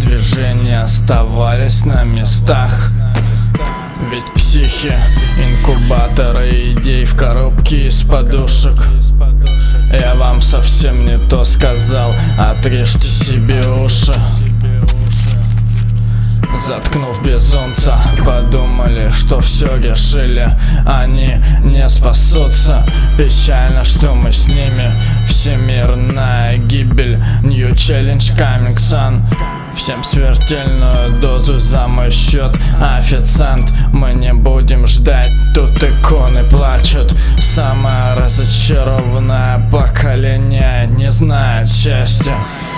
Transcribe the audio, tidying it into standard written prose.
движения оставались на местах. Ведь психи, инкубаторы идей в коробке из подушек. Я вам совсем не то сказал, отрежьте себе уши. Заткнув безумца, подумали, что все решили. Они не спасутся. Печально, что мы с ними. Всемирная гибель. New challenge coming sun. Всем смертельную дозу за мой счет. Официант, мы не будем ждать. Тут иконы плачут. Самое разочарованное поколение не знает счастья.